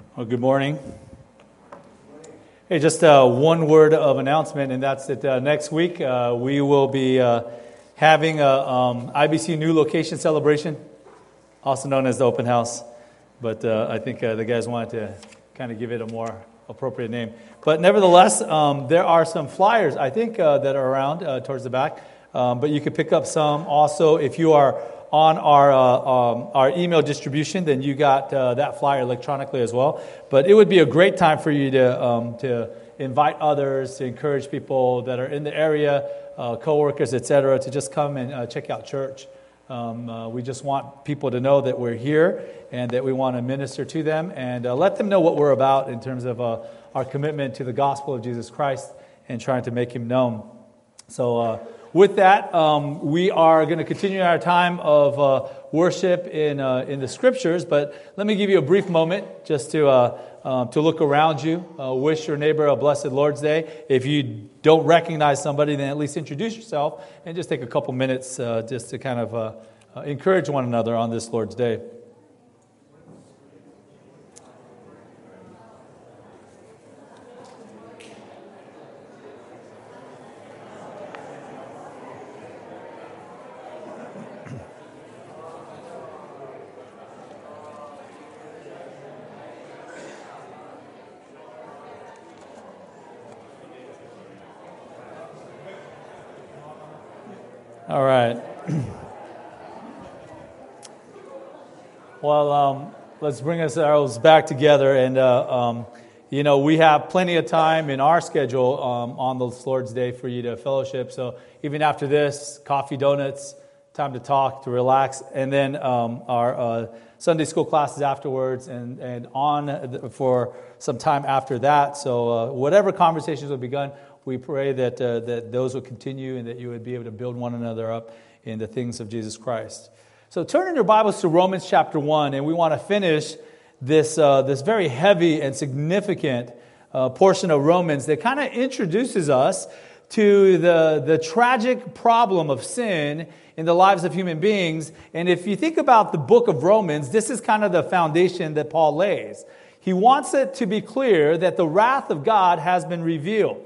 Well, good morning. Hey, just one word of announcement, and that's that next week we will be having a IBC new location celebration, also known as the open house. But I think the guys wanted to kind of give it a more appropriate name. But nevertheless, there are some flyers, I think, that are around towards the back. But you could pick up some. Also, if you are on our email distribution, then you got that flyer electronically as well. But it would be a great time for you to invite others, to encourage people that are in the area, coworkers, etc., to just come and check out church. We just want people to know that we're here and that we want to minister to them and let them know what we're about in terms of our commitment to the gospel of Jesus Christ and trying to make Him known. So with that, we are going to continue our time of worship in the Scriptures. But let me give you a brief moment just to look around you. Wish your neighbor a blessed Lord's Day. If you don't recognize somebody, then at least introduce yourself and just take a couple minutes just to kind of encourage one another on this Lord's Day. All right. Well, let's bring ourselves back together. And, we have plenty of time in our schedule on the Lord's Day for you to fellowship. So even after this, coffee, donuts, time to talk, to relax. And then our Sunday school classes afterwards and on for some time after that. So whatever conversations will be begun, we pray that those will continue and that you would be able to build one another up in the things of Jesus Christ. So turn in your Bibles to Romans chapter 1, and we want to finish this very heavy and significant portion of Romans that kind of introduces us to the tragic problem of sin in the lives of human beings. And if you think about the book of Romans, this is kind of the foundation that Paul lays. He wants it to be clear that the wrath of God has been revealed.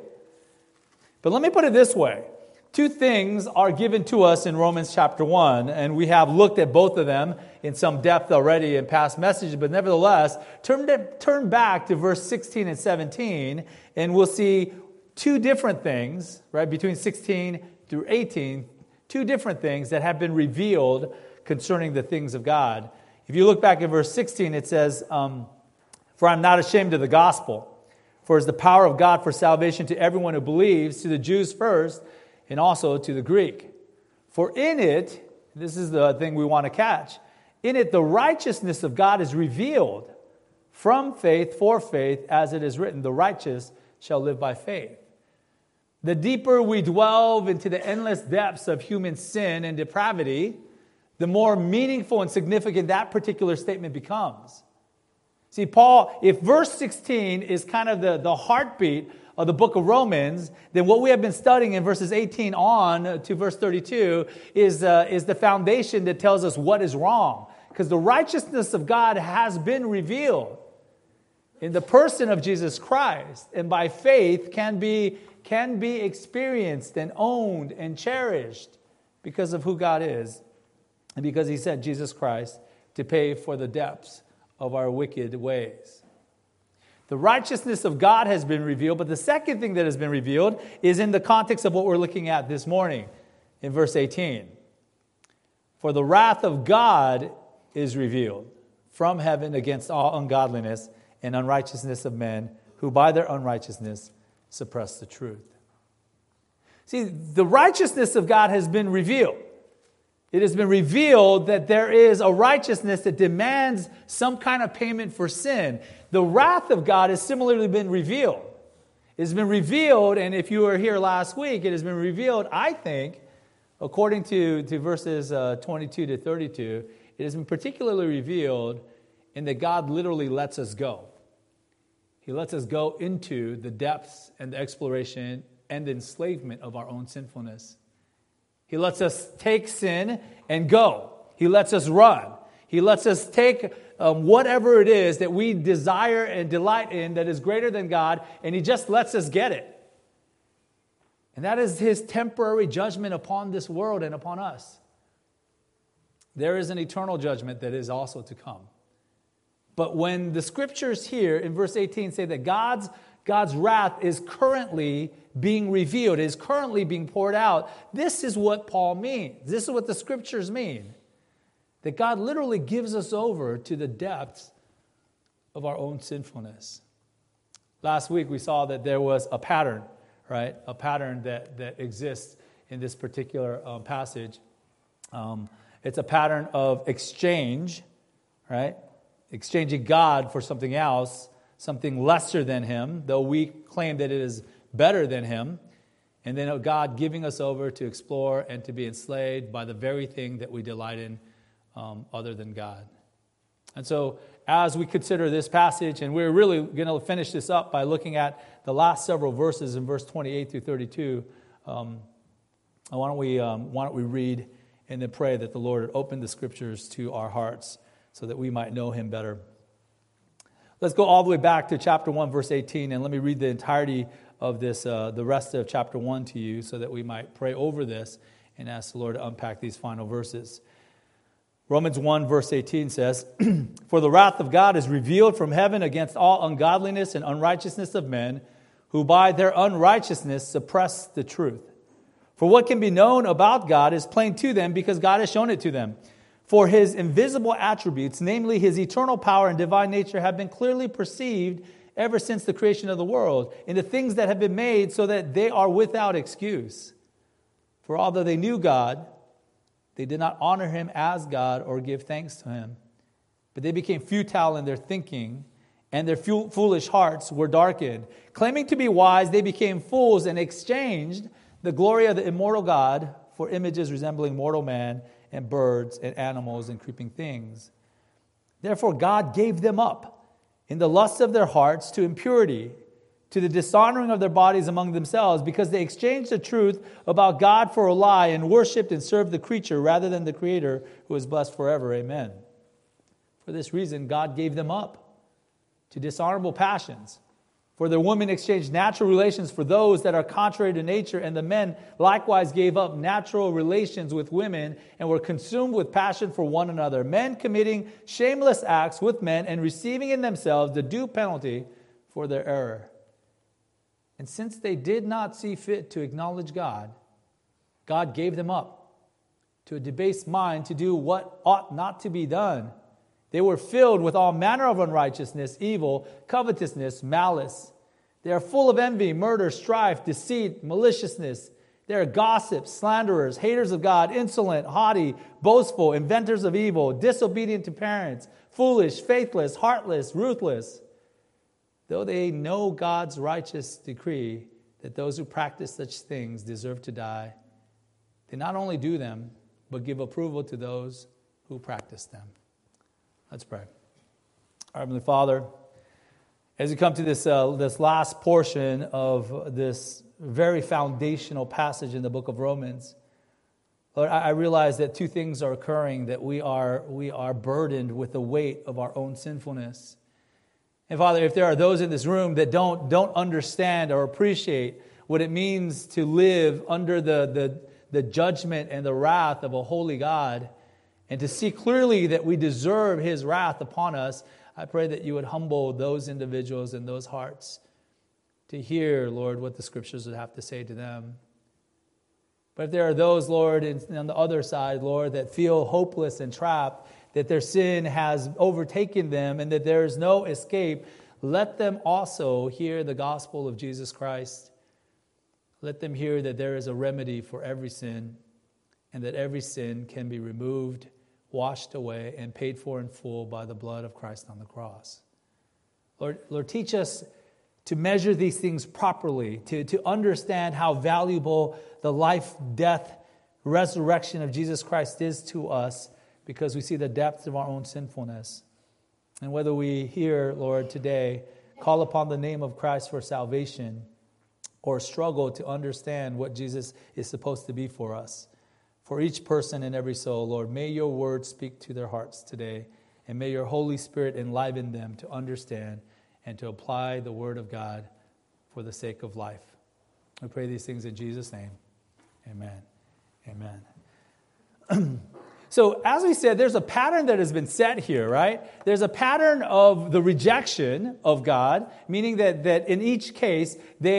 But let me put it this way. Two things are given to us in Romans chapter 1, and we have looked at both of them in some depth already in past messages, but nevertheless, turn back to verse 16 and 17, and we'll see two different things, right, between 16 through 18, two different things that have been revealed concerning the things of God. If you look back at verse 16, it says, "For I'm not ashamed of the gospel, for it's the power of God for salvation to everyone who believes, to the Jews first, and also to the Greek. For in it," this is the thing we want to catch, "in it the righteousness of God is revealed from faith for faith, as it is written, the righteous shall live by faith." The deeper we delve into the endless depths of human sin and depravity, the more meaningful and significant that particular statement becomes. See, Paul, if verse 16 is kind of the heartbeat of the book of Romans, then what we have been studying in verses 18 on to verse 32 is the foundation that tells us what is wrong. Because the righteousness of God has been revealed in the person of Jesus Christ, and by faith can be experienced and owned and cherished because of who God is, and because He sent Jesus Christ to pay for the depths of our wicked ways. The righteousness of God has been revealed, but the second thing that has been revealed is in the context of what we're looking at this morning in verse 18. "For the wrath of God is revealed from heaven against all ungodliness and unrighteousness of men, who by their unrighteousness suppress the truth." See, the righteousness of God has been revealed. It has been revealed that there is a righteousness that demands some kind of payment for sin. The wrath of God has similarly been revealed. It has been revealed, and if you were here last week, it has been revealed, I think, according to verses 22 to 32, it has been particularly revealed in that God literally lets us go. He lets us go into the depths and the exploration and the enslavement of our own sinfulness. He lets us take sin and go. He lets us run. He lets us take whatever it is that we desire and delight in that is greater than God, and he just lets us get it. And that is his temporary judgment upon this world and upon us. There is an eternal judgment that is also to come. But when the scriptures here in verse 18 say that God's wrath is currently being revealed, is currently being poured out, this is what Paul means. This is what the scriptures mean. That God literally gives us over to the depths of our own sinfulness. Last week we saw that there was a pattern, right? A pattern that exists in this particular passage. It's a pattern of exchange, right? Exchanging God for something else, something lesser than him, though we claim that it is better than him. And then God giving us over to explore and to be enslaved by the very thing that we delight in other than God. And so as we consider this passage, and we're really going to finish this up by looking at the last several verses in verse 28 through 32, why don't we read and then pray that the Lord would open the scriptures to our hearts so that we might know him better. Let's go all the way back to chapter 1, verse 18, and let me read the entirety of this, the rest of chapter 1 to you so that we might pray over this and ask the Lord to unpack these final verses. Romans 1, verse 18 says, "For the wrath of God is revealed from heaven against all ungodliness and unrighteousness of men, who by their unrighteousness suppress the truth. For what can be known about God is plain to them because God has shown it to them. For his invisible attributes, namely his eternal power and divine nature, have been clearly perceived ever since the creation of the world, in the things that have been made, so that they are without excuse. For although they knew God, they did not honor him as God or give thanks to him. But they became futile in their thinking, and their foolish hearts were darkened. Claiming to be wise, they became fools and exchanged the glory of the immortal God for images resembling mortal man and birds and animals and creeping things. Therefore God gave them up in the lusts of their hearts to impurity, to the dishonoring of their bodies among themselves, because they exchanged the truth about God for a lie and worshipped and served the creature rather than the Creator, who is blessed forever. Amen. For this reason, God gave them up to dishonorable passions. For their women exchanged natural relations for those that are contrary to nature, and the men likewise gave up natural relations with women and were consumed with passion for one another, men committing shameless acts with men and receiving in themselves the due penalty for their error. And since they did not see fit to acknowledge God, God gave them up to a debased mind to do what ought not to be done. They were filled with all manner of unrighteousness, evil, covetousness, malice. They are full of envy, murder, strife, deceit, maliciousness. They are gossips, slanderers, haters of God, insolent, haughty, boastful, inventors of evil, disobedient to parents, foolish, faithless, heartless, ruthless. Though they know God's righteous decree that those who practice such things deserve to die, they not only do them, but give approval to those who practice them." Let's pray. Our Heavenly Father, as we come to this last portion of this very foundational passage in the book of Romans, Lord, I realize that two things are occurring, that we are burdened with the weight of our own sinfulness. And Father, if there are those in this room that don't understand or appreciate what it means to live under the judgment and the wrath of a holy God, and to see clearly that we deserve his wrath upon us, I pray that you would humble those individuals and those hearts to hear, Lord, what the scriptures would have to say to them. But if there are those, Lord, on the other side, Lord, that feel hopeless and trapped, that their sin has overtaken them and that there is no escape, let them also hear the gospel of Jesus Christ. Let them hear that there is a remedy for every sin and that every sin can be removed, washed away, and paid for in full by the blood of Christ on the cross. Lord, teach us to measure these things properly, to understand how valuable the life, death, resurrection of Jesus Christ is to us, because we see the depths of our own sinfulness. And whether we hear, Lord, today, call upon the name of Christ for salvation, or struggle to understand what Jesus is supposed to be for us, for each person and every soul, Lord, may your word speak to their hearts today, and may your Holy Spirit enliven them to understand and to apply the Word of God for the sake of life. We pray these things in Jesus' name. Amen. Amen. So, as we said, there's a pattern that has been set here, right? There's a pattern of the rejection of God, meaning that in each case,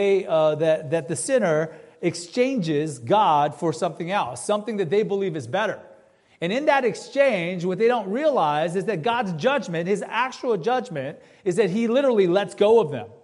that the sinner exchanges God for something else, something that they believe is better. And in that exchange, what they don't realize is that God's judgment, his actual judgment, is that he literally lets go of them.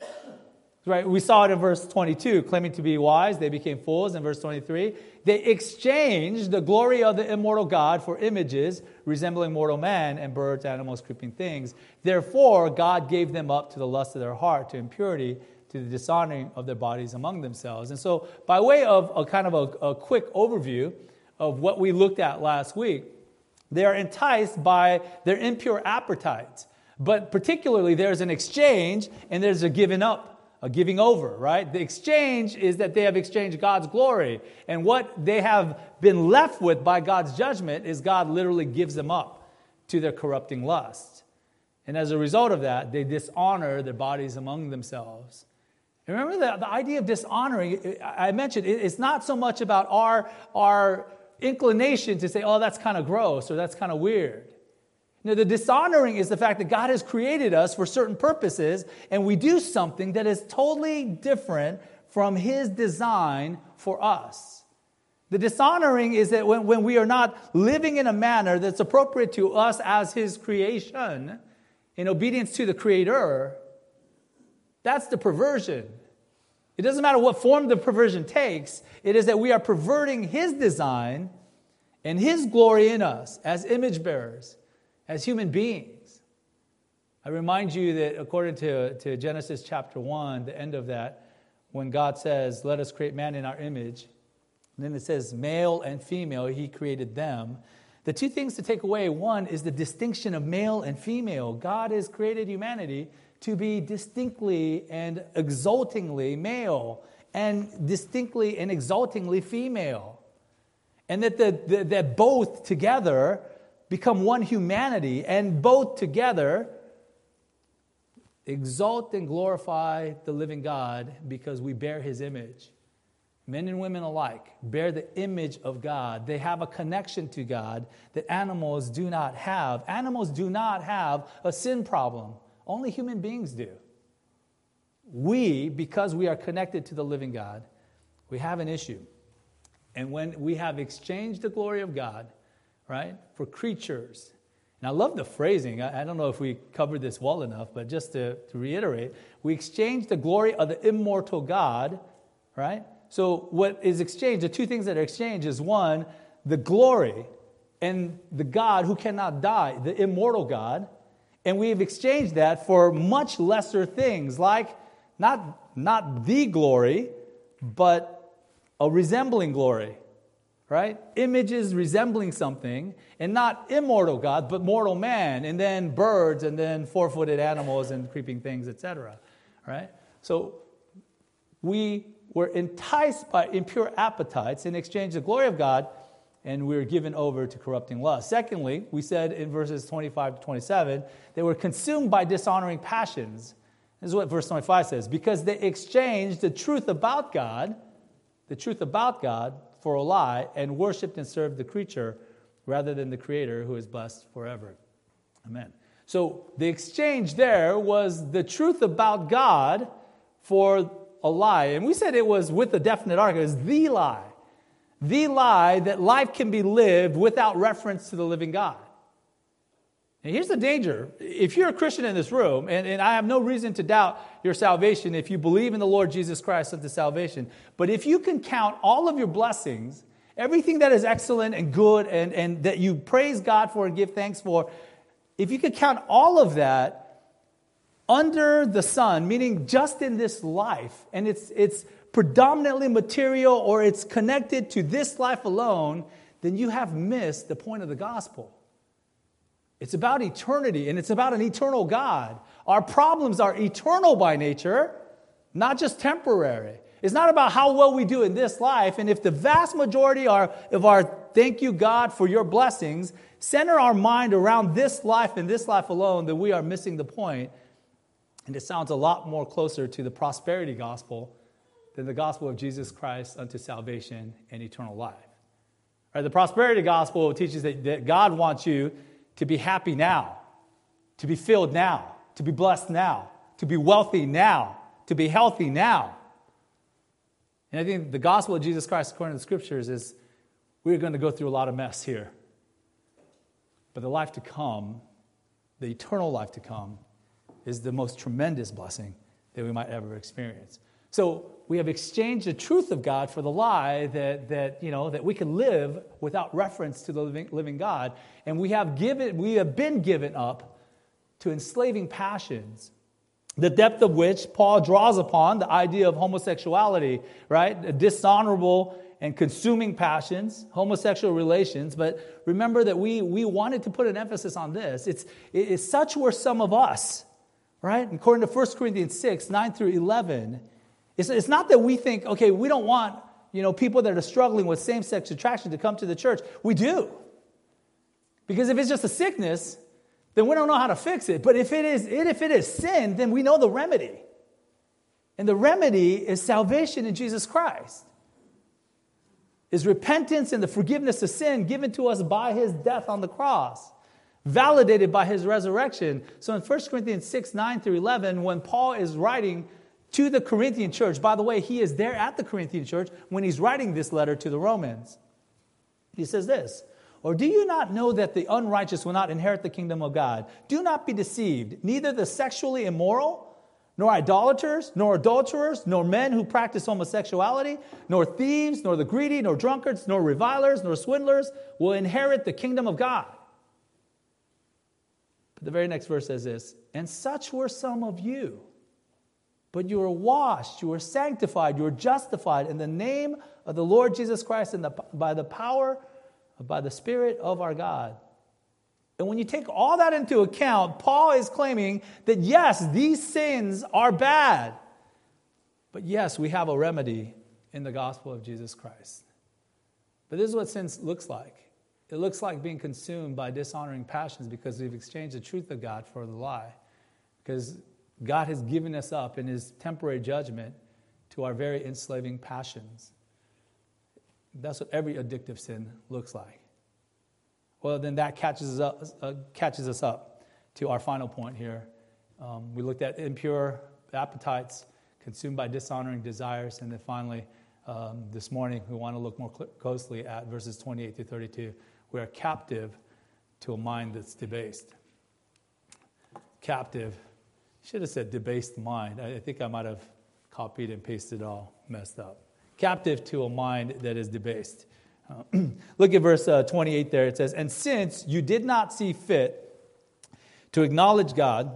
Right? We saw it in verse 22, claiming to be wise, they became fools. In verse 23, they exchanged the glory of the immortal God for images resembling mortal man and birds, animals, creeping things. Therefore, God gave them up to the lust of their heart, to impurity, to the dishonoring of their bodies among themselves. And so, by way of a kind of a quick overview of what we looked at last week, they are enticed by their impure appetites. But particularly, there's an exchange and there's a giving up. A giving over, right? The exchange is that they have exchanged God's glory. And what they have been left with by God's judgment is God literally gives them up to their corrupting lust. And as a result of that, they dishonor their bodies among themselves. And remember the idea of dishonoring, I mentioned, it's not so much about our inclination to say, oh, that's kind of gross or that's kind of weird. Now, the dishonoring is the fact that God has created us for certain purposes, and we do something that is totally different from his design for us. The dishonoring is that when we are not living in a manner that's appropriate to us as his creation, in obedience to the Creator, that's the perversion. It doesn't matter what form the perversion takes, it is that we are perverting his design and his glory in us as image bearers, as human beings. I remind you that according to Genesis chapter 1, the end of that, when God says, let us create man in our image, and then it says male and female, he created them. The two things to take away, one is the distinction of male and female. God has created humanity to be distinctly and exaltingly male and distinctly and exaltingly female. And that both together become one humanity, and both together exalt and glorify the living God because we bear his image. Men and women alike bear the image of God. They have a connection to God that animals do not have. Animals do not have a sin problem. Only human beings do. We, because we are connected to the living God, we have an issue. And when we have exchanged the glory of God, right, for creatures. And I love the phrasing. I don't know if we covered this well enough, but just to reiterate, we exchange the glory of the immortal God, right? So what is exchanged, the two things that are exchanged is one, the glory and the God who cannot die, the immortal God, and we've exchanged that for much lesser things, like not the glory, but a resembling glory. Right? Images resembling something, and not immortal God, but mortal man, and then birds, and then four-footed animals, and creeping things, etc. Right? So we were enticed by impure appetites and exchanged the glory of God, and we were given over to corrupting lust. Secondly, we said in verses 25 to 27, they were consumed by dishonoring passions. This is what verse 25 says. Because they exchanged the truth about God, for a lie, and worshipped and served the creature rather than the Creator who is blessed forever. Amen. So the exchange there was the truth about God for a lie. And we said it was with a definite article. It was the lie. The lie that life can be lived without reference to the living God. And here's the danger. If you're a Christian in this room, and I have no reason to doubt your salvation if you believe in the Lord Jesus Christ unto salvation, but if you can count all of your blessings, everything that is excellent and good and that you praise God for and give thanks for, if you could count all of that under the sun, meaning just in this life, and it's predominantly material or it's connected to this life alone, then you have missed the point of the gospel. It's about eternity, and it's about an eternal God. Our problems are eternal by nature, not just temporary. It's not about how well we do in this life, and if the vast majority of our thank you, God, for your blessings, center our mind around this life and this life alone, then we are missing the point. And it sounds a lot more closer to the prosperity gospel than the gospel of Jesus Christ unto salvation and eternal life. Right, the prosperity gospel teaches that God wants you to be happy now, to be filled now, to be blessed now, to be wealthy now, to be healthy now. And I think the gospel of Jesus Christ, according to the scriptures, is we're going to go through a lot of mess here. But the life to come, the eternal life to come, is the most tremendous blessing that we might ever experience. So we have exchanged the truth of God for the lie that we can live without reference to the living God, and we have been given up to enslaving passions, the depth of which Paul draws upon the idea of homosexuality, right? Dishonorable and consuming passions, homosexual relations. But remember that we wanted to put an emphasis on this. It's such were some of us, right? According to 1 Corinthians 6, 9 through 11, it's not that we think, okay, we don't want people that are struggling with same-sex attraction to come to the church. We do. Because if it's just a sickness, then we don't know how to fix it. But if it is sin, then we know the remedy. And the remedy is salvation in Jesus Christ. Is repentance and the forgiveness of sin given to us by his death on the cross, validated by his resurrection. So in 1 Corinthians 6, 9 through 11, when Paul is writing to the Corinthian church, by the way, he is there at the Corinthian church when he's writing this letter to the Romans. He says this, "Or do you not know that the unrighteous will not inherit the kingdom of God? Do not be deceived. Neither the sexually immoral, nor idolaters, nor adulterers, nor men who practice homosexuality, nor thieves, nor the greedy, nor drunkards, nor revilers, nor swindlers will inherit the kingdom of God." But the very next verse says this, "And such were some of you. But you were washed, you were sanctified, you were justified in the name of the Lord Jesus Christ and by the power, by the Spirit of our God." And when you take all that into account, Paul is claiming that yes, these sins are bad. But yes, we have a remedy in the gospel of Jesus Christ. But this is what sin looks like. It looks like being consumed by dishonoring passions because we've exchanged the truth of God for the lie. Because God has given us up in his temporary judgment to our very enslaving passions. That's what every addictive sin looks like. Well, then that catches us up to our final point here. We looked at impure appetites, consumed by dishonoring desires, and then finally, this morning, we want to look more closely at verses 28 through 32. We are captive to a mind that's debased. Captive. Should have said debased mind. I think I might have copied and pasted it all messed up. Captive to a mind that is debased. Look at verse 28 there. It says, "And since you did not see fit to acknowledge God,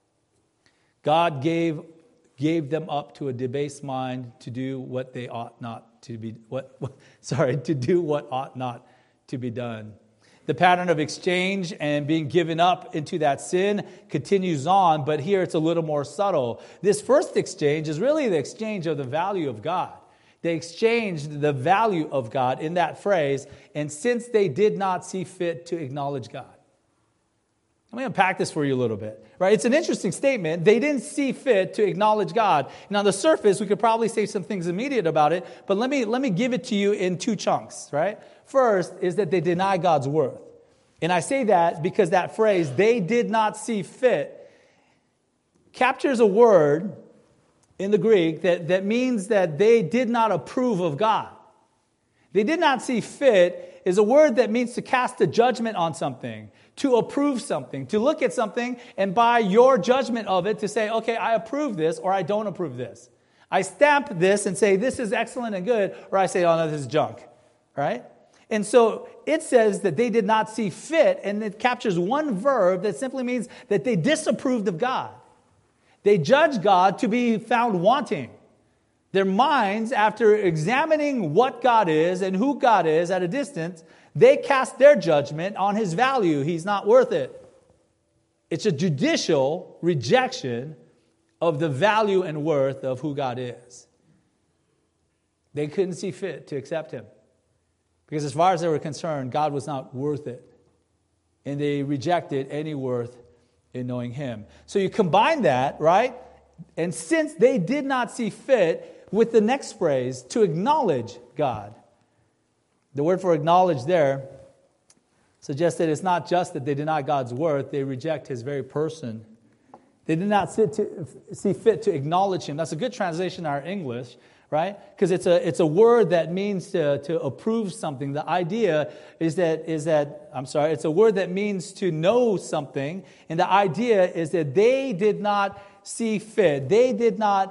God gave them up to a debased mind to do what they ought not to be. To do what ought not to be done." The pattern of exchange and being given up into that sin continues on, but here it's a little more subtle. This first exchange is really the exchange of the value of God. They exchanged the value of God in that phrase, and since they did not see fit to acknowledge God. Let me unpack this for you a little bit. Right? It's an interesting statement. They didn't see fit to acknowledge God. And on the surface, we could probably say some things immediate about it, but let me give it to you in two chunks, right? First is that they deny God's worth. And I say that because that phrase, "they did not see fit," captures a word in the Greek that means that they did not approve of God. They did not see fit is a word that means to cast a judgment on something, to approve something, to look at something and by your judgment of it to say, okay, I approve this or I don't approve this. I stamp this and say this is excellent and good, or I say, oh no, this is junk, right? And so it says that they did not see fit, and it captures one verb that simply means that they disapproved of God. They judged God to be found wanting. Their minds, after examining what God is and who God is at a distance, they cast their judgment on his value. He's not worth it. It's a judicial rejection of the value and worth of who God is. They couldn't see fit to accept him. Because as far as they were concerned, God was not worth it. and they rejected any worth in knowing him. So you combine that, right? And since they did not see fit with the next phrase, to acknowledge God. The word for acknowledge there suggests that it's not just that they deny God's worth, they reject his very person. They did not see fit to acknowledge him. That's a good translation in our English, right? Because it's a word that means to approve something. The idea it's a word that means to know something, and the idea is that they did not see fit. They did not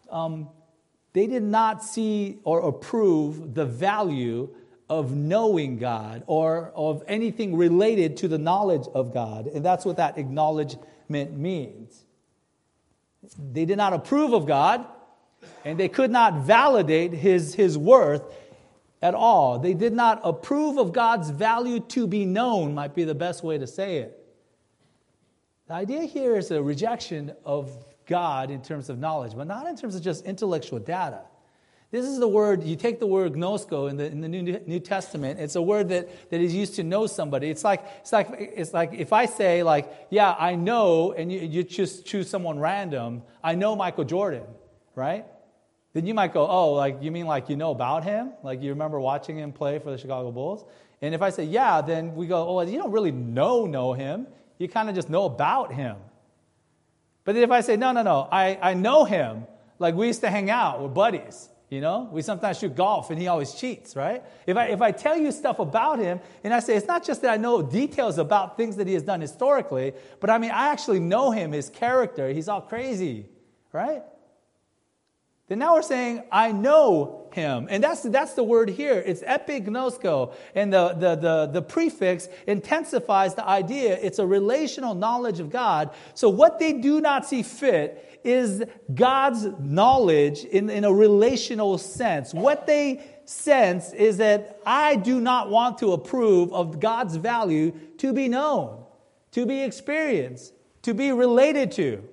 see or approve the value of knowing God or of anything related to the knowledge of God. And that's what that acknowledgement means. They did not approve of God, and they could not validate his worth at all. They did not approve of God's value to be known, might be the best way to say it. The idea here is a rejection of God in terms of knowledge, but not in terms of just intellectual data. This is the word, you take the word gnosko in the New Testament, it's a word that is used to know somebody. It's like if I say, yeah, I know, and you just choose someone random, I know Michael Jordan, right? Then you might go, you mean you know about him? Like you remember watching him play for the Chicago Bulls? And if I say, yeah, then we go, you don't really know him. You kind of just know about him. But then if I say, no, I know him. Like we used to hang out, we're buddies. You know, we sometimes shoot golf and he always cheats, right? If I tell you stuff about him and I say, it's not just that I know details about things that he has done historically, but I actually know him, his character, he's all crazy, right? Then now we're saying, I know him. And that's the word here. It's epignosko. And the prefix intensifies the idea. It's a relational knowledge of God. So what they do not see fit is God's knowledge in a relational sense. What they sense is that I do not want to approve of God's value to be known, to be experienced, to be related to.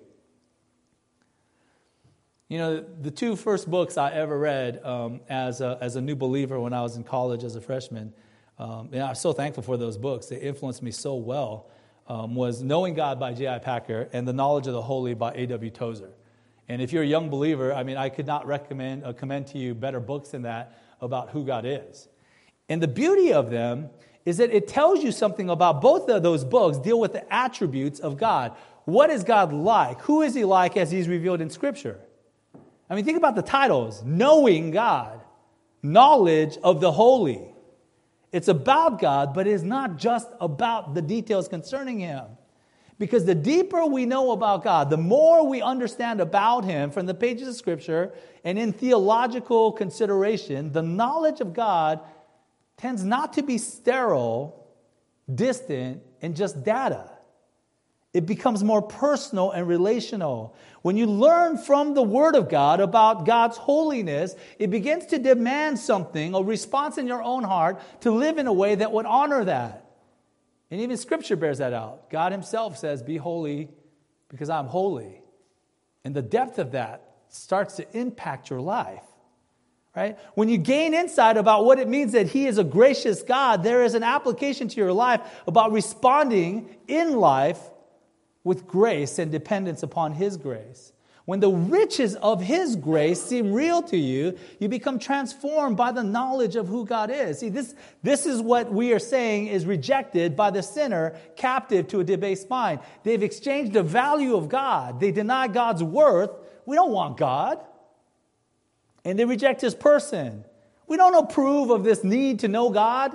You know, the two first books I ever read as a new believer when I was in college as a freshman, and I'm so thankful for those books. They influenced me so well. Was Knowing God by J.I. Packer and The Knowledge of the Holy by A.W. Tozer. And if you're a young believer, I could not commend to you better books than that about who God is. And the beauty of them is that it tells you something about both of those books deal with the attributes of God. What is God like? Who is he like as he's revealed in Scripture? Think about the titles. Knowing God. Knowledge of the Holy. It's about God, but it's not just about the details concerning him. Because the deeper we know about God, the more we understand about him from the pages of Scripture and in theological consideration, the knowledge of God tends not to be sterile, distant, and just data. It becomes more personal and relational. When you learn from the Word of God about God's holiness, it begins to demand something, a response in your own heart to live in a way that would honor that. And even Scripture bears that out. God himself says, be holy because I'm holy. And the depth of that starts to impact your life. Right? When you gain insight about what it means that he is a gracious God, there is an application to your life about responding in life with grace and dependence upon his grace. When the riches of his grace seem real to you, you become transformed by the knowledge of who God is. See, this is what we are saying is rejected by the sinner captive to a debased mind. They've exchanged the value of God. They deny God's worth. We don't want God. And they reject his person. We don't approve of this need to know God.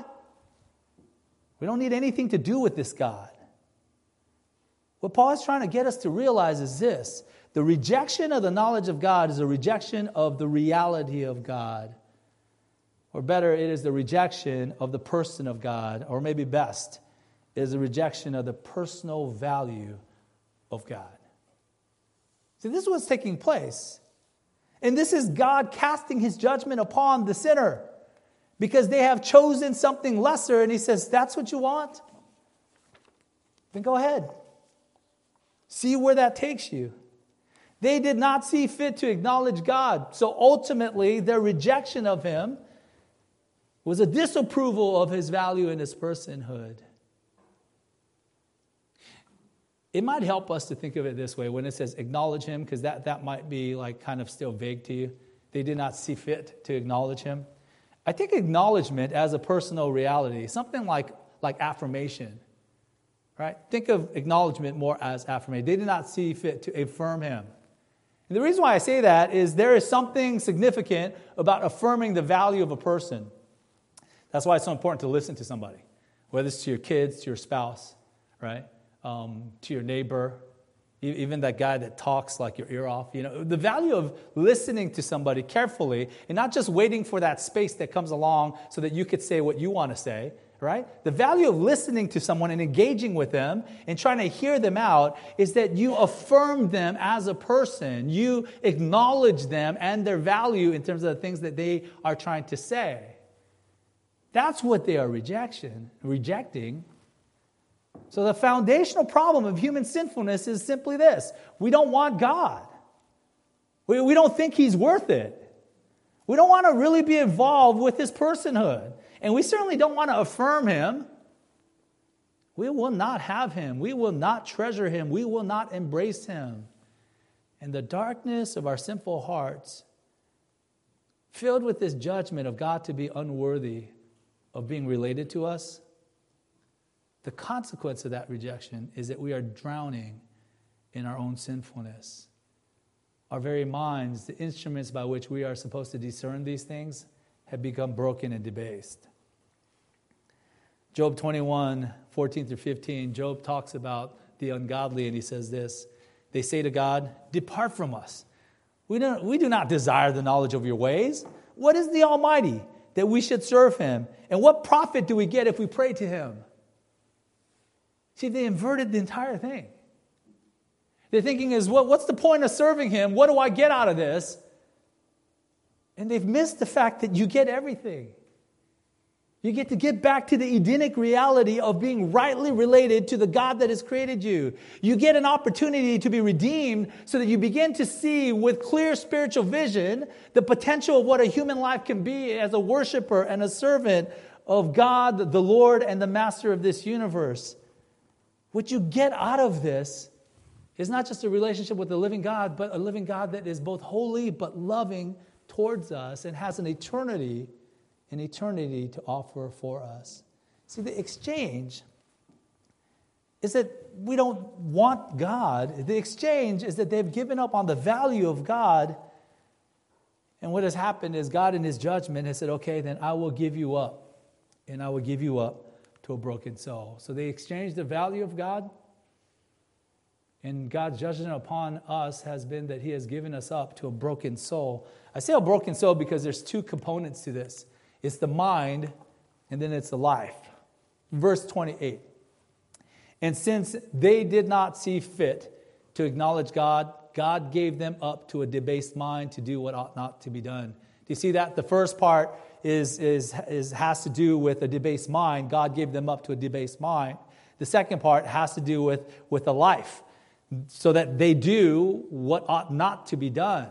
We don't need anything to do with this God. What Paul is trying to get us to realize is this. The rejection of the knowledge of God is a rejection of the reality of God. Or better, it is the rejection of the person of God. Or maybe best, it is a rejection of the personal value of God. See, this is what's taking place. And this is God casting his judgment upon the sinner. Because they have chosen something lesser. And he says, that's what you want? Then go ahead. See where that takes you. They did not see fit to acknowledge God. So ultimately, their rejection of him was a disapproval of his value and his personhood. it might help us to think of it this way when it says acknowledge him, because that might be like kind of still vague to you. They did not see fit to acknowledge him. I think acknowledgement as a personal reality, something like affirmation, right? Think of acknowledgement more as affirmation. They did not see fit to affirm him. And the reason why I say that is there is something significant about affirming the value of a person. That's why it's so important to listen to somebody, whether it's to your kids, to your spouse, right? To your neighbor, even that guy that talks like your ear off. The value of listening to somebody carefully and not just waiting for that space that comes along so that you could say what you want to say, right? The value of listening to someone and engaging with them and trying to hear them out is that you affirm them as a person. You acknowledge them and their value in terms of the things that they are trying to say. That's what they are rejecting. So the foundational problem of human sinfulness is simply this. We don't want God. We don't think he's worth it. We don't want to really be involved with his personhood. And we certainly don't want to affirm him. We will not have him. We will not treasure him. We will not embrace him. And the darkness of our sinful hearts, filled with this judgment of God to be unworthy of being related to us, the consequence of that rejection is that we are drowning in our own sinfulness. Our very minds, the instruments by which we are supposed to discern these things, have become broken and debased. Job 21, 14 through 15, Job talks about the ungodly, and he says this. They say to God, "Depart from us. We do not desire the knowledge of your ways. What is the Almighty that we should serve him? And what profit do we get if we pray to him?" See, they inverted the entire thing. Their thinking is, what's the point of serving him? What do I get out of this? And they've missed the fact that you get everything. You get to get back to the Edenic reality of being rightly related to the God that has created you. You get an opportunity to be redeemed so that you begin to see with clear spiritual vision the potential of what a human life can be as a worshiper and a servant of God, the Lord and the Master of this universe. What you get out of this is not just a relationship with the living God, but a living God that is both holy but loving towards us and has an eternity to offer for us. See, the exchange is that we don't want God. The exchange is that they've given up on the value of God. And what has happened is God in his judgment has said, okay, then I will give you up. And I will give you up to a broken soul. So they exchanged the value of God. And God's judgment upon us has been that he has given us up to a broken soul. I say a broken soul because there's two components to this. It's the mind, and then it's the life. Verse 28. And since they did not see fit to acknowledge God, God gave them up to a debased mind to do what ought not to be done. Do you see that? The first part has to do with a debased mind. God gave them up to a debased mind. The second part has to do with a life, so that they do what ought not to be done.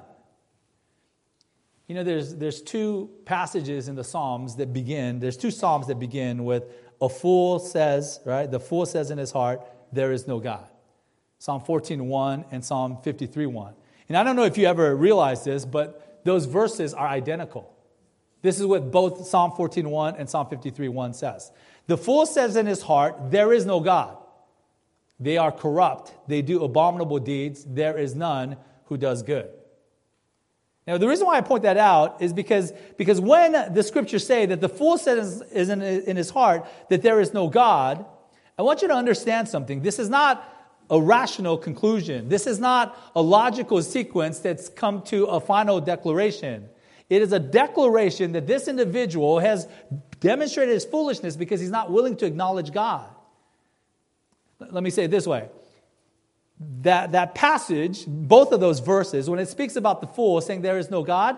There's two passages in the Psalms that begin. There's two Psalms that begin with a fool says, right? The fool says in his heart, there is no God. Psalm 14:1 and Psalm 53:1. And I don't know if you ever realized this, but those verses are identical. This is what both Psalm 14:1 and Psalm 53:1 says. The fool says in his heart, there is no God. They are corrupt. They do abominable deeds. There is none who does good. Now, the reason why I point that out is because when the scriptures say that the fool says in his heart that there is no God, I want you to understand something. This is not a rational conclusion. This is not a logical sequence that's come to a final declaration. It is a declaration that this individual has demonstrated his foolishness because he's not willing to acknowledge God. Let me say it this way. That passage, both of those verses, when it speaks about the fool saying there is no God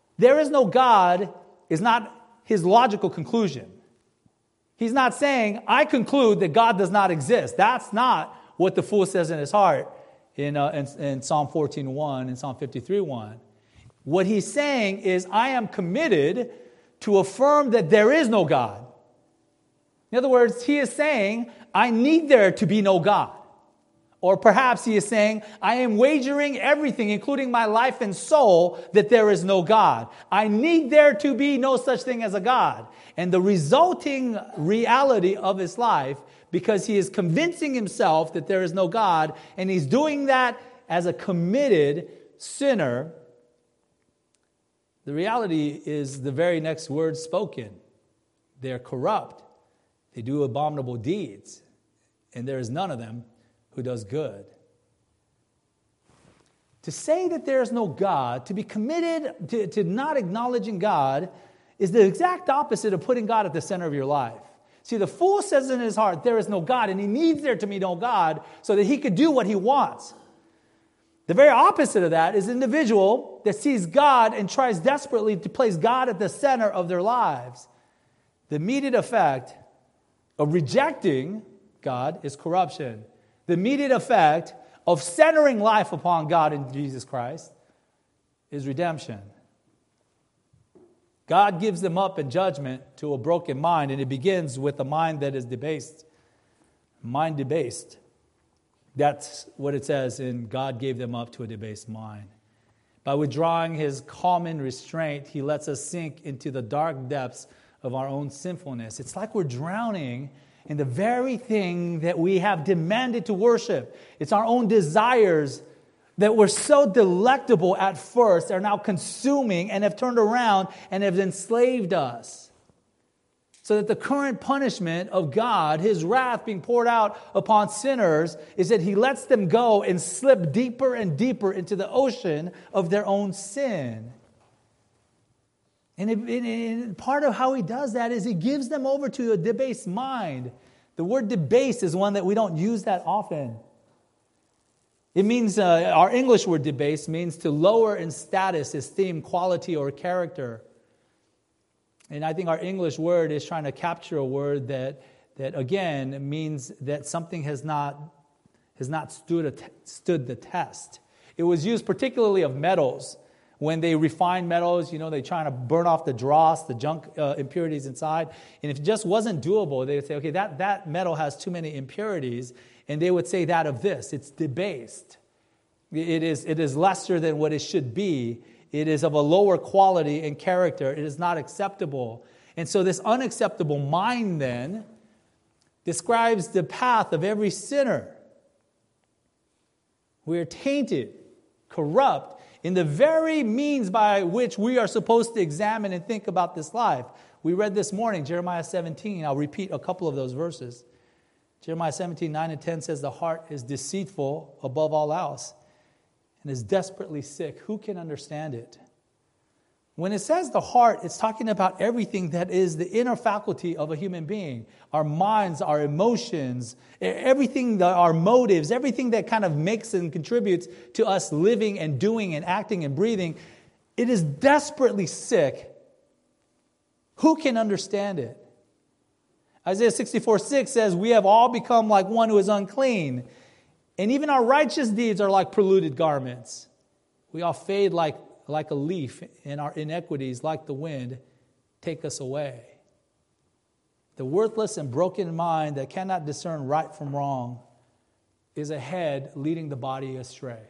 is not his logical conclusion. He's not saying, I conclude that God does not exist. That's not what the fool says in his heart in Psalm 14:1 and Psalm 53:1. What he's saying is, I am committed to affirm that there is no God. In other words, he is saying, I need there to be no God. Or perhaps he is saying, I am wagering everything, including my life and soul, that there is no God. I need there to be no such thing as a God. And the resulting reality of his life, because he is convincing himself that there is no God, and he's doing that as a committed sinner, the reality is the very next word spoken. They're corrupt. They do abominable deeds. And there is none of them who does good. To say that there is no God, to be committed to not acknowledging God, is the exact opposite of putting God at the center of your life. See, the fool says in his heart, there is no God, and he needs there to be no God so that he could do what he wants. The very opposite of that is an individual that sees God and tries desperately to place God at the center of their lives. The immediate effect of rejecting God is corruption. The immediate effect of centering life upon God in Jesus Christ is redemption. God gives them up in judgment to a broken mind, and it begins with a mind that is debased. Mind debased. That's what it says in God gave them up to a debased mind. By withdrawing his common restraint, he lets us sink into the dark depths of our own sinfulness. It's like we're drowning in the very thing that we have demanded to worship. It's our own desires that were so delectable at first are now consuming and have turned around and have enslaved us. So that the current punishment of God, his wrath being poured out upon sinners, is that he lets them go and slip deeper and deeper into the ocean of their own sin. And part of how he does that is he gives them over to a debased mind. The word debased is one that we don't use that often. It means, our English word debased means to lower in status, esteem, quality, or character. And I think our English word is trying to capture a word that again means that something has not stood the test. It was used particularly of metals. When they refine metals, they're trying to burn off the dross, the junk impurities inside. And if it just wasn't doable, they would say, okay, that metal has too many impurities. And they would say that of this, it's debased. It is lesser than what it should be. It is of a lower quality and character. It is not acceptable. And so this unacceptable mind then describes the path of every sinner. We are tainted, corrupt, in the very means by which we are supposed to examine and think about this life. We read this morning, Jeremiah 17. I'll repeat a couple of those verses. Jeremiah 17, 9 and 10 says, the heart is deceitful above all else and is desperately sick. Who can understand it? When it says the heart, it's talking about everything that is the inner faculty of a human being. Our minds, our emotions, everything, our motives, everything that kind of makes and contributes to us living and doing and acting and breathing. It is desperately sick. Who can understand it? Isaiah 64:6 says, we have all become like one who is unclean. And even our righteous deeds are like polluted garments. We all fade like a leaf, and our iniquities, like the wind, take us away. The worthless and broken mind that cannot discern right from wrong is a head leading the body astray.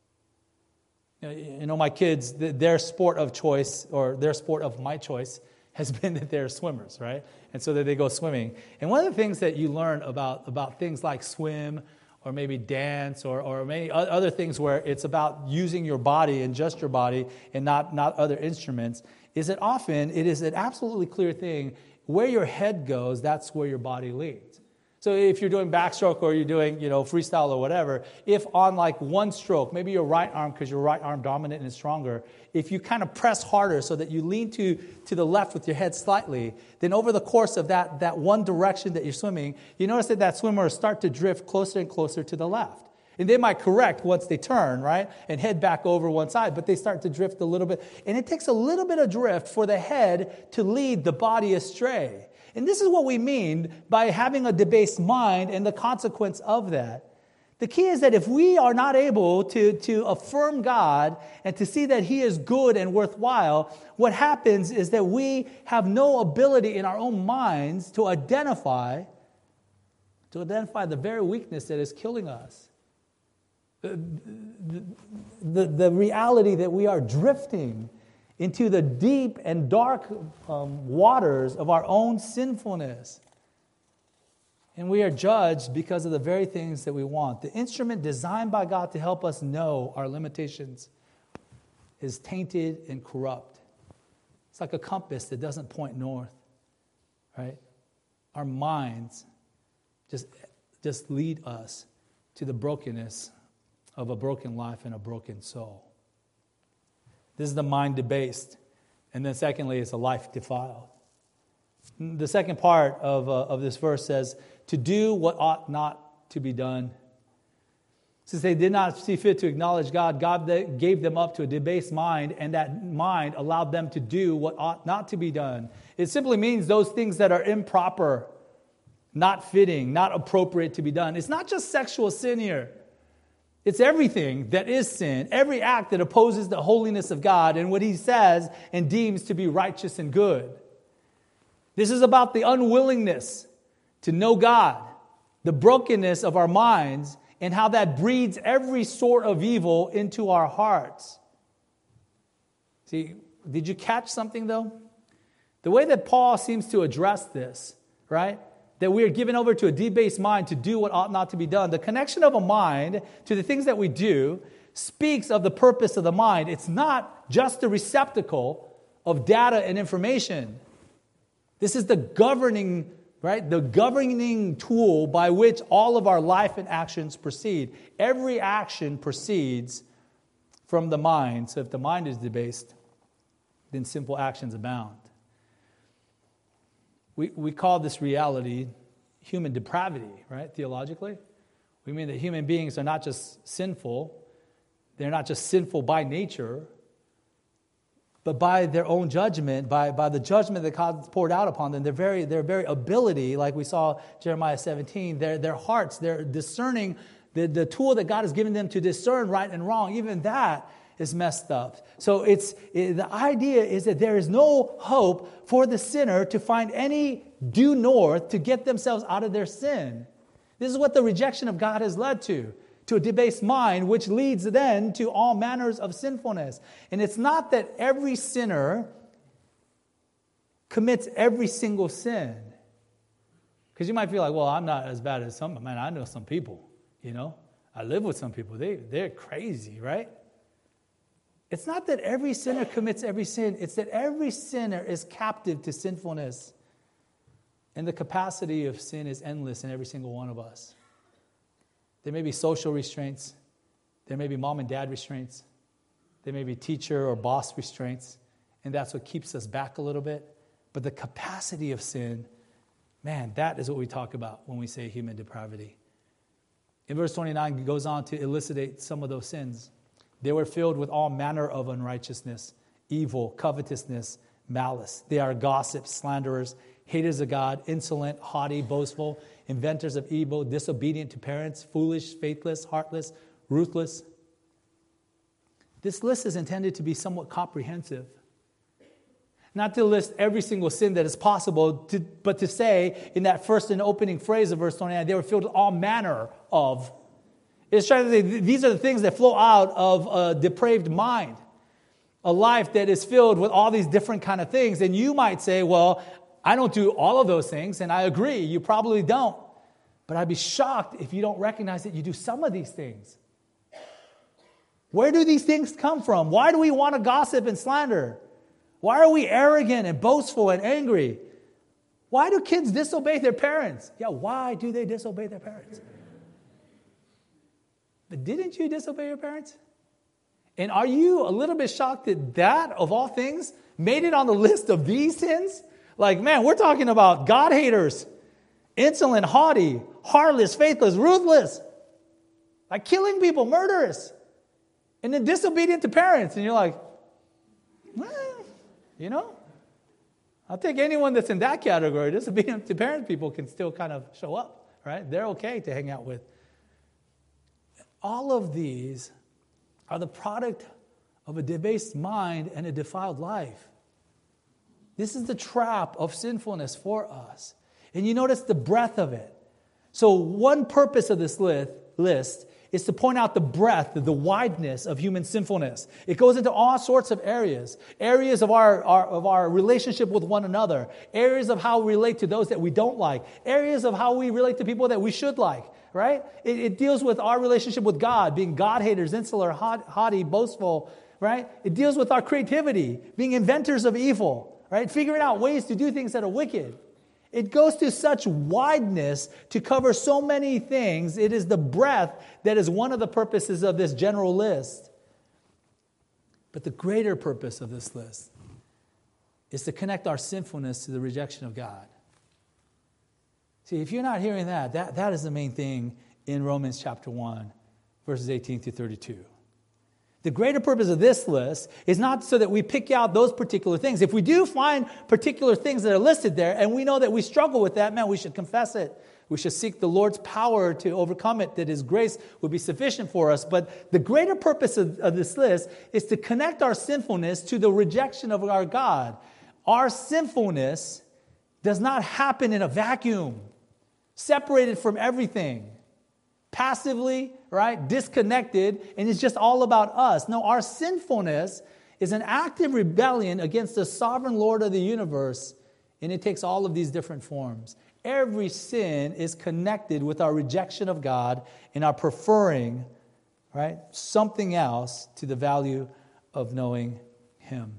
My kids, their sport of choice, or their sport of my choice, has been that they're swimmers, right? And so that they go swimming. And one of the things that you learn about things like swim, or maybe dance, or many other things where it's about using your body and just your body and not other instruments, is that often it is an absolutely clear thing. Where your head goes, that's where your body leads. So if you're doing backstroke or you're doing, freestyle or whatever, if on like one stroke, maybe your right arm, because your right arm dominant and stronger, if you kind of press harder so that you lean to the left with your head slightly, then over the course of that one direction that you're swimming, you notice that swimmer will start to drift closer and closer to the left. And they might correct once they turn, right, and head back over one side, but they start to drift a little bit. And it takes a little bit of drift for the head to lead the body astray. And this is what we mean by having a debased mind and the consequence of that. The key is that if we are not able to affirm God and to see that He is good and worthwhile, what happens is that we have no ability in our own minds to identify the very weakness that is killing us. the reality that we are drifting into the deep and dark waters of our own sinfulness. And we are judged because of the very things that we want. The instrument designed by God to help us know our limitations is tainted and corrupt. It's like a compass that doesn't point north, right? Our minds just lead us to the brokenness of a broken life and a broken soul. This is the mind debased. And then secondly, it's a life defiled. The second part of this verse says, to do what ought not to be done. Since they did not see fit to acknowledge God, God gave them up to a debased mind, and that mind allowed them to do what ought not to be done. It simply means those things that are improper, not fitting, not appropriate to be done. It's not just sexual sin here. It's everything that is sin, every act that opposes the holiness of God and what He says and deems to be righteous and good. This is about the unwillingness to know God, the brokenness of our minds, and how that breeds every sort of evil into our hearts. See, did you catch something though? The way that Paul seems to address this, right? That we are given over to a debased mind to do what ought not to be done. The connection of a mind to the things that we do speaks of the purpose of the mind. It's not just a receptacle of data and information. This is the governing, right? The governing tool by which all of our life and actions proceed. Every action proceeds from the mind. So if the mind is debased, then simple actions abound. We call this reality human depravity, right? Theologically. We mean that human beings are not just sinful. They're not just sinful by nature, but by their own judgment, by the judgment that God's poured out upon them, their very ability, like we saw Jeremiah 17, their hearts, their discerning, the tool that God has given them to discern right and wrong, even that is messed up. So the idea is that there is no hope for the sinner to find any due north to get themselves out of their sin. This is what the rejection of God has led to a debased mind, which leads then to all manners of sinfulness. And it's not that every sinner commits every single sin. Because you might feel like, well, I'm not as bad as some. Man, I know some people, I live with some people. They're crazy, right? It's not that every sinner commits every sin. It's that every sinner is captive to sinfulness. And the capacity of sin is endless in every single one of us. There may be social restraints. There may be mom and dad restraints. There may be teacher or boss restraints. And that's what keeps us back a little bit. But the capacity of sin, man, that is what we talk about when we say human depravity. In verse 29, it goes on to elucidate some of those sins. They were filled with all manner of unrighteousness, evil, covetousness, malice. They are gossips, slanderers, haters of God, insolent, haughty, boastful, inventors of evil, disobedient to parents, foolish, faithless, heartless, ruthless. This list is intended to be somewhat comprehensive. Not to list every single sin that is possible, but to say in that first and opening phrase of verse 29, they were filled with all manner of. It's trying to say these are the things that flow out of a depraved mind. A life that is filled with all these different kind of things. And you might say, well, I don't do all of those things. And I agree, you probably don't. But I'd be shocked if you don't recognize that you do some of these things. Where do these things come from? Why do we want to gossip and slander? Why are we arrogant and boastful and angry? Why do kids disobey their parents? Yeah, why do they disobey their parents? But didn't you disobey your parents? And are you a little bit shocked that of all things, made it on the list of these sins? Like, man, we're talking about God haters, insolent, haughty, heartless, faithless, ruthless, like killing people, murderous, and then disobedient to parents. And you're like, well, I'll take anyone that's in that category. Disobedient to parent people can still kind of show up, right? They're okay to hang out with. All of these are the product of a debased mind and a defiled life. This is the trap of sinfulness for us. And you notice the breadth of it. So one purpose of this list is to point out the breadth, the wideness of human sinfulness. It goes into all sorts of areas of our relationship with one another, areas of how we relate to those that we don't like, areas of how we relate to people that we should like, right? It deals with our relationship with God, being God-haters, insular, haughty, boastful, right? It deals with our creativity, being inventors of evil, right? Figuring out ways to do things that are wicked. It goes to such wideness to cover so many things. It is the breadth that is one of the purposes of this general list. But the greater purpose of this list is to connect our sinfulness to the rejection of God. See, if you're not hearing that is the main thing in Romans chapter 1, verses 18 through 32. The greater purpose of this list is not so that we pick out those particular things. If we do find particular things that are listed there and we know that we struggle with that, man, we should confess it. We should seek the Lord's power to overcome it, that His grace would be sufficient for us. But the greater purpose of this list is to connect our sinfulness to the rejection of our God. Our sinfulness does not happen in a vacuum, separated from everything. Passively, right, disconnected, and it's just all about us. No, our sinfulness is an active rebellion against the sovereign Lord of the universe, and it takes all of these different forms. Every sin is connected with our rejection of God and our preferring, right, something else to the value of knowing Him.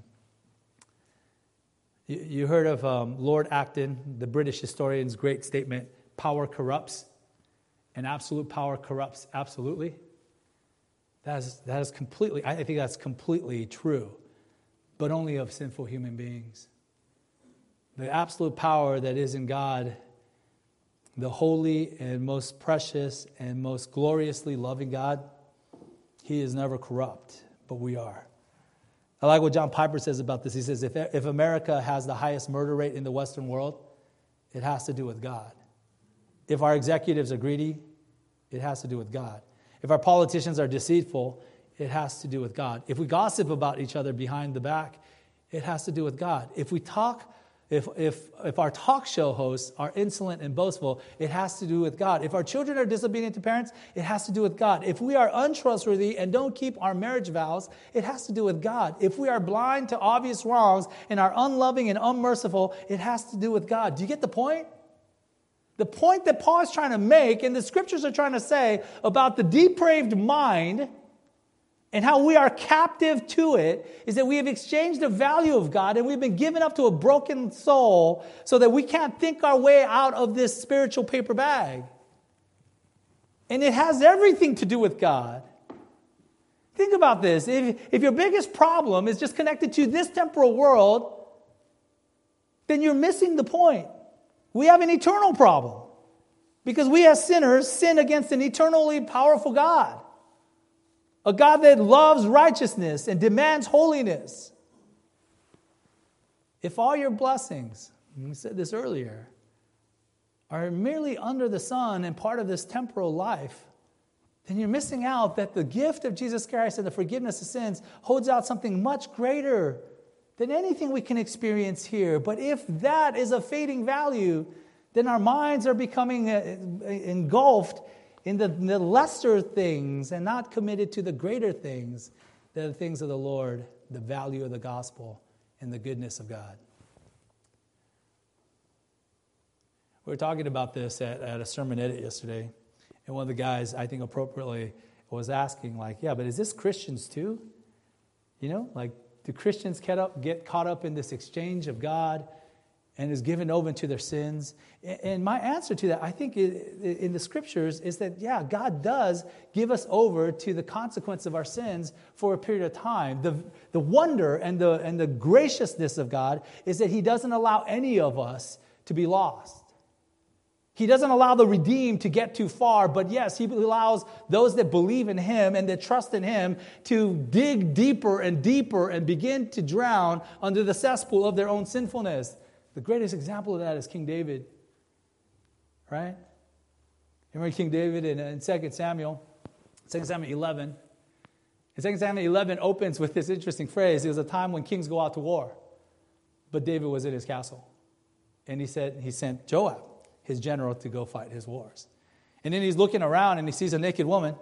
You heard of Lord Acton, the British historian's great statement, "Power corrupts." And absolute power corrupts absolutely. That is completely, I think that's completely true, but only of sinful human beings. The absolute power that is in God, the holy and most precious and most gloriously loving God, He is never corrupt, but we are. I like what John Piper says about this. He says, if America has the highest murder rate in the Western world, it has to do with God. If our executives are greedy, it has to do with God. If our politicians are deceitful, it has to do with God. If we gossip about each other behind the back, it has to do with God. If our talk show hosts are insolent and boastful, it has to do with God. If our children are disobedient to parents, it has to do with God. If we are untrustworthy and don't keep our marriage vows, it has to do with God. If we are blind to obvious wrongs and are unloving and unmerciful, it has to do with God. Do you get the point? The point that Paul is trying to make, and the scriptures are trying to say about the depraved mind and how we are captive to it, is that we have exchanged the value of God and we've been given up to a broken soul so that we can't think our way out of this spiritual paper bag. And it has everything to do with God. Think about this. If your biggest problem is just connected to this temporal world, then you're missing the point. We have an eternal problem because we as sinners sin against an eternally powerful God, a God that loves righteousness and demands holiness. If all your blessings, and we said this earlier, are merely under the sun and part of this temporal life, then you're missing out that the gift of Jesus Christ and the forgiveness of sins holds out something much greater than anything we can experience here. But if that is a fading value, then our minds are becoming engulfed in the lesser things and not committed to the greater things, the things of the Lord, the value of the gospel, and the goodness of God. We were talking about this at a sermon edit yesterday, and one of the guys, I think appropriately, was asking, like, yeah, but is this Christians too? You know, like, do Christians get caught up in this exchange of God and is given over to their sins? And my answer to that, I think in the scriptures, is that, yeah, God does give us over to the consequence of our sins for a period of time. The wonder and the graciousness of God is that He doesn't allow any of us to be lost. He doesn't allow the redeemed to get too far, but yes, He allows those that believe in Him and that trust in Him to dig deeper and deeper and begin to drown under the cesspool of their own sinfulness. The greatest example of that is King David, right? Remember King David in 2 Samuel 11. And 2 Samuel 11 opens with this interesting phrase. It was a time when kings go out to war, but David was in his castle. And he sent Joab, his general, to go fight his wars. And then he's looking around and he sees a naked woman.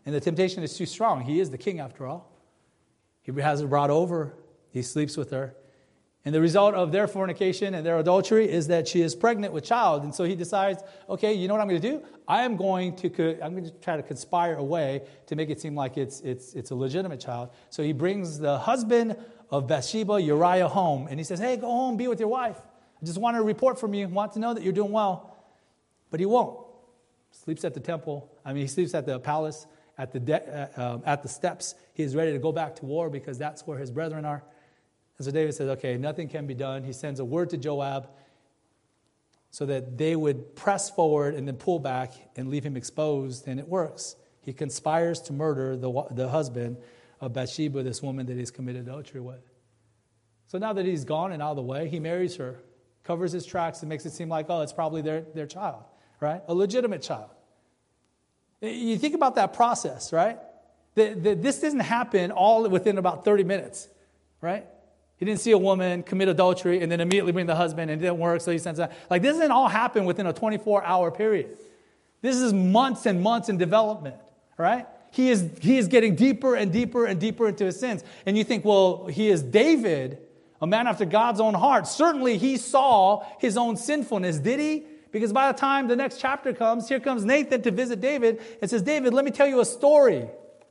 And the temptation is too strong. He is the king after all. He has her brought over. He sleeps with her. And the result of their fornication and their adultery is that she is pregnant with child. And so he decides, okay, you know what I'm going to do? I'm going to try to conspire a way to make it seem like it's a legitimate child. So he brings the husband of Bathsheba, Uriah, home. And he says, hey, go home, be with your wife. I just want a report from you. I want to know that you're doing well. But he won't. Sleeps at the temple. He sleeps at the palace, at the steps. He is ready to go back to war because that's where his brethren are. And so David says, okay, nothing can be done. He sends a word to Joab so that they would press forward and then pull back and leave him exposed, and it works. He conspires to murder the husband of Bathsheba, this woman that he's committed adultery with. So now that he's gone and out of the way, he marries her, covers his tracks, and makes it seem like, oh, it's probably their child, right? A legitimate child. You think about that process, right? This doesn't happen all within about 30 minutes, right? He didn't see a woman commit adultery and then immediately bring the husband, and it didn't work, so he sends out. Like, this doesn't all happen within a 24-hour period. This is months and months in development, right? He is getting deeper and deeper and deeper into his sins. And you think, well, he is David, a man after God's own heart. Certainly he saw his own sinfulness, did he? Because by the time the next chapter comes, here comes Nathan to visit David and says, David, let me tell you a story.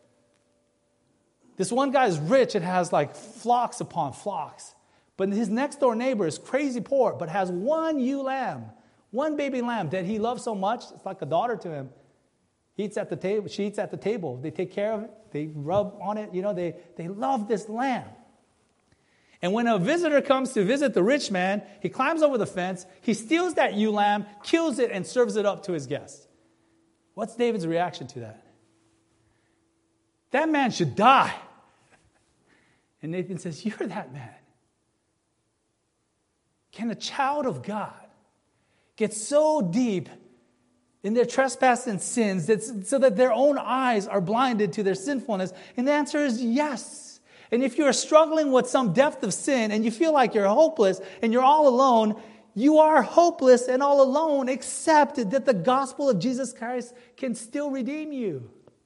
This one guy is rich and has like flocks upon flocks. But his next door neighbor is crazy poor, but has one ewe lamb, one baby lamb that he loves so much, it's like a daughter to him. He eats at the table, she eats at the table. They take care of it, they rub on it, they love this lamb. And when a visitor comes to visit the rich man, he climbs over the fence, he steals that ewe lamb, kills it, and serves it up to his guest. What's David's reaction to that? That man should die. And Nathan says, you're that man. Can a child of God get so deep in their trespass and sins so that their own eyes are blinded to their sinfulness? And the answer is yes. And if you're struggling with some depth of sin and you feel like you're hopeless and you're all alone, you are hopeless and all alone, except that the gospel of Jesus Christ can still redeem you.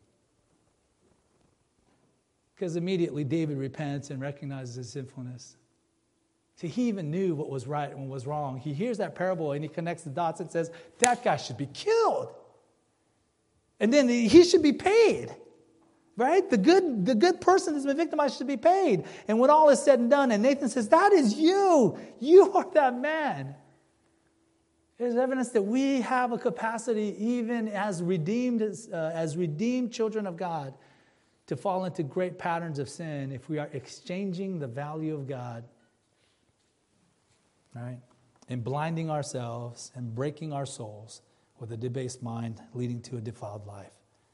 Because immediately David repents and recognizes his sinfulness. See, he even knew what was right and what was wrong. He hears that parable and he connects the dots and says, that guy should be killed. And then he should be paid. Right? The good person that's been victimized should be paid. And when all is said and done, and Nathan says, that is you. You are that man. There's evidence that we have a capacity, even as redeemed children of God, to fall into great patterns of sin if we are exchanging the value of God, right? And blinding ourselves and breaking our souls with a debased mind leading to a defiled life.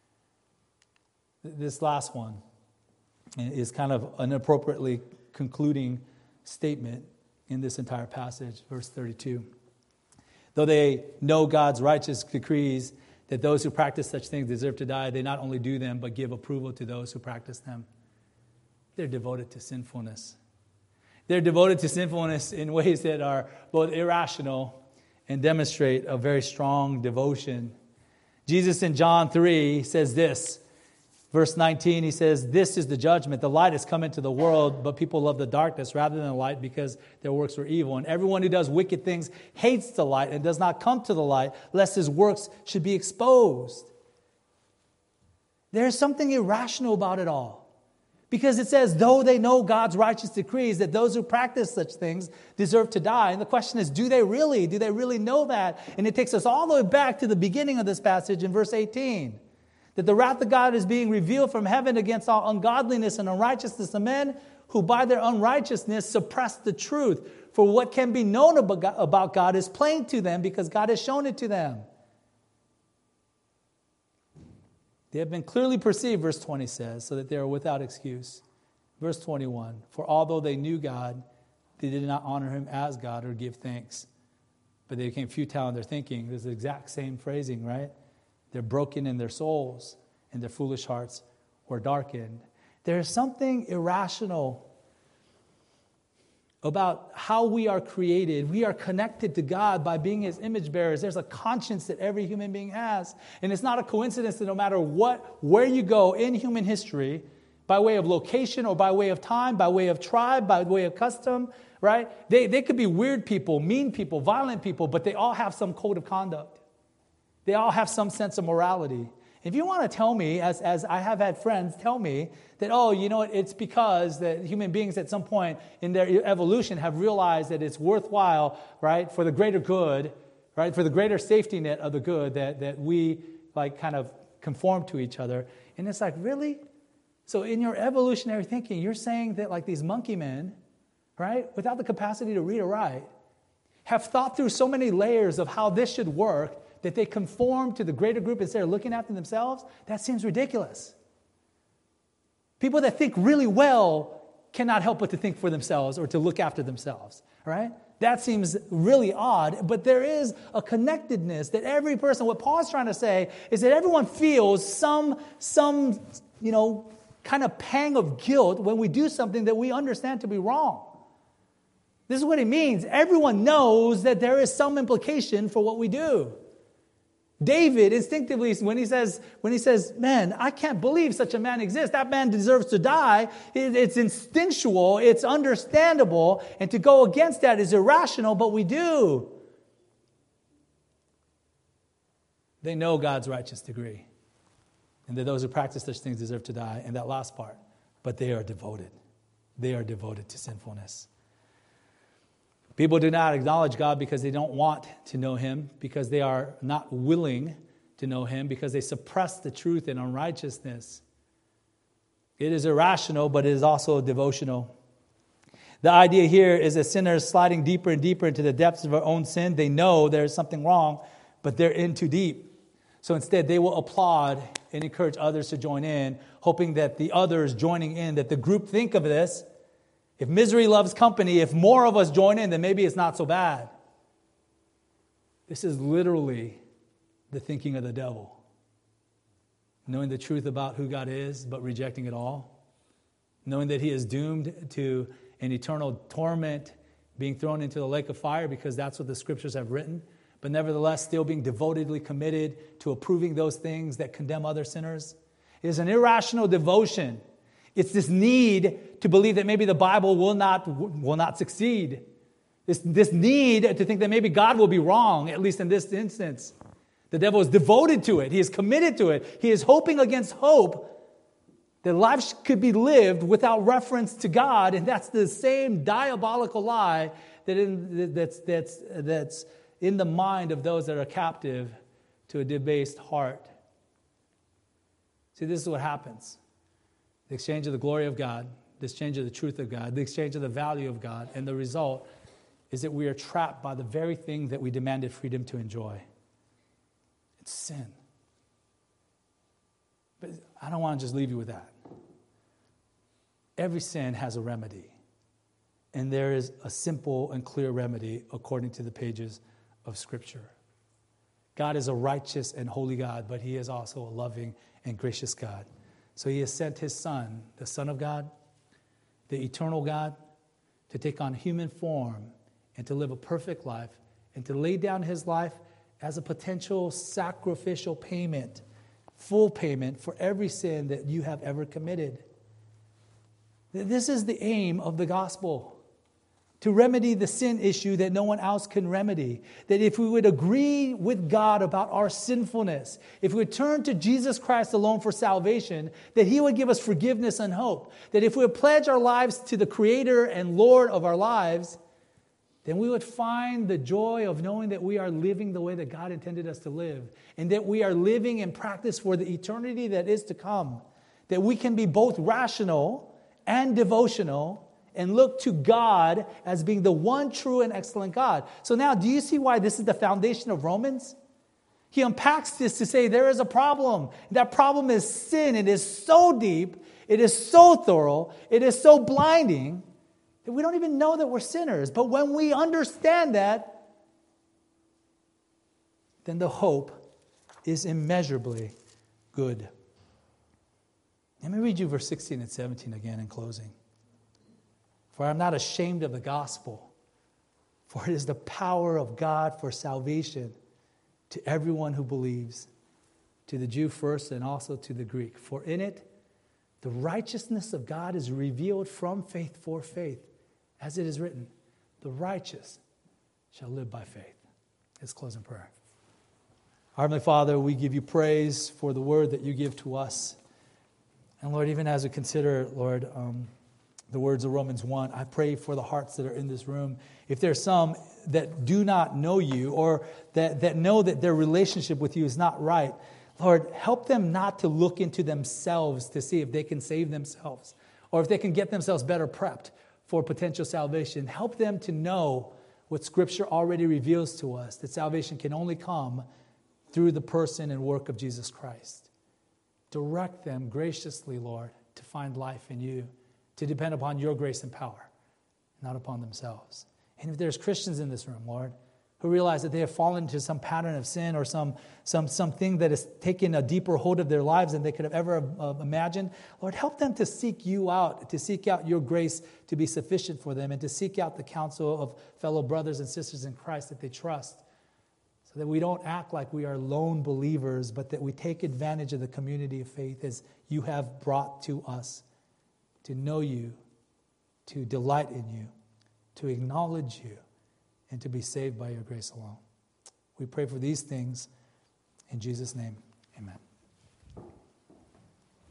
This last one is kind of an appropriately concluding statement in this entire passage, verse 32. Though they know God's righteous decrees that those who practice such things deserve to die, they not only do them, but give approval to those who practice them. They're devoted to sinfulness. They're devoted to sinfulness in ways that are both irrational and demonstrate a very strong devotion. Jesus in John 3 says this, verse 19, he says, this is the judgment. The light has come into the world, but people love the darkness rather than the light because their works were evil. And everyone who does wicked things hates the light and does not come to the light, lest his works should be exposed. There's something irrational about it all. Because it says, though they know God's righteous decrees, that those who practice such things deserve to die. And the question is, do they really? Do they really know that? And it takes us all the way back to the beginning of this passage in verse 18. That the wrath of God is being revealed from heaven against all ungodliness and unrighteousness of men who by their unrighteousness suppress the truth. For what can be known about God is plain to them because God has shown it to them. They have been clearly perceived, verse 20 says, so that they are without excuse. Verse 21, for although they knew God, they did not honor him as God or give thanks. But they became futile in their thinking. There's the exact same phrasing, right? They're broken in their souls, and their foolish hearts were darkened. There is something irrational about how we are created. We are connected to God by being His image bearers. There's a conscience that every human being has. And it's not a coincidence that no matter where you go in human history, by way of location or by way of time, by way of tribe, by way of custom, right? They could be weird people, mean people, violent people, but they all have some code of conduct. They all have some sense of morality. If you want to tell me, as I have had friends tell me that, it's because that human beings at some point in their evolution have realized that it's worthwhile, right, for the greater good, right, for the greater safety net of the good that we kind of conform to each other. And it's like, really? So in your evolutionary thinking, you're saying that these monkey men, right, without the capacity to read or write, have thought through so many layers of how this should work that they conform to the greater group instead of looking after themselves? That seems ridiculous. People that think really well cannot help but to think for themselves or to look after themselves, right? That seems really odd, but there is a connectedness that every person, what Paul's trying to say is that everyone feels some kind of pang of guilt when we do something that we understand to be wrong. This is what it means. Everyone knows that there is some implication for what we do. David instinctively, when he says, man, I can't believe such a man exists. That man deserves to die. It's instinctual. It's understandable. And to go against that is irrational, but we do. They know God's righteous degree. And that those who practice such things deserve to die. And that last part. But they are devoted. They are devoted to sinfulness. People do not acknowledge God because they don't want to know Him, because they are not willing to know Him, because they suppress the truth in unrighteousness. It is irrational, but it is also devotional. The idea here is that sinners sliding deeper and deeper into the depths of our own sin. They know there's something wrong, but they're in too deep. So instead, they will applaud and encourage others to join in, hoping that the others joining in, that the group think of this. If misery loves company, if more of us join in, then maybe it's not so bad. This is literally the thinking of the devil. Knowing the truth about who God is, but rejecting it all. Knowing that He is doomed to an eternal torment, being thrown into the lake of fire because that's what the Scriptures have written. But nevertheless, still being devotedly committed to approving those things that condemn other sinners. It is an irrational devotion. It's this need to believe that maybe the Bible will not succeed. This need to think that maybe God will be wrong, at least in this instance. The devil is devoted to it. He is committed to it. He is hoping against hope that life could be lived without reference to God, and that's the same diabolical lie that's in the mind of those that are captive to a debased heart. See, this is what happens. The exchange of the glory of God, the exchange of the truth of God, the exchange of the value of God, and the result is that we are trapped by the very thing that we demanded freedom to enjoy. It's sin. But I don't want to just leave you with that. Every sin has a remedy. And there is a simple and clear remedy according to the pages of Scripture. God is a righteous and holy God, but He is also a loving and gracious God. So He has sent His Son, the Son of God, the eternal God, to take on human form and to live a perfect life and to lay down His life as a potential sacrificial payment, full payment for every sin that you have ever committed. This is the aim of the gospel. To remedy the sin issue that no one else can remedy. That if we would agree with God about our sinfulness, if we would turn to Jesus Christ alone for salvation, that He would give us forgiveness and hope. That if we would pledge our lives to the Creator and Lord of our lives, then we would find the joy of knowing that we are living the way that God intended us to live. And that we are living in practice for the eternity that is to come. That we can be both rational and devotional and look to God as being the one true and excellent God. So now, do you see why this is the foundation of Romans? He unpacks this to say there is a problem. That problem is sin. It is so deep, it is so thorough, it is so blinding that we don't even know that we're sinners. But when we understand that, then the hope is immeasurably good. Let me read you verse 16 and 17 again in closing. For I'm not ashamed of the gospel, for it is the power of God for salvation to everyone who believes, to the Jew first and also to the Greek. For in it, the righteousness of God is revealed from faith for faith, as it is written, the righteous shall live by faith. Let's close in prayer. Our Heavenly Father, we give you praise for the word that you give to us. And Lord, even as we consider, Lord, the words of Romans 1, I pray for the hearts that are in this room. If there's some that do not know you or that know that their relationship with you is not right, Lord, help them not to look into themselves to see if they can save themselves or if they can get themselves better prepped for potential salvation. Help them to know what Scripture already reveals to us, that salvation can only come through the person and work of Jesus Christ. Direct them graciously, Lord, to find life in you, to depend upon your grace and power, not upon themselves. And if there's Christians in this room, Lord, who realize that they have fallen into some pattern of sin or something that has taken a deeper hold of their lives than they could have ever imagined, Lord, help them to seek you out, to seek out your grace to be sufficient for them, and to seek out the counsel of fellow brothers and sisters in Christ that they trust, so that we don't act like we are lone believers, but that we take advantage of the community of faith as you have brought to us, to know you, to delight in you, to acknowledge you, and to be saved by your grace alone. We pray for these things in Jesus' name. Amen.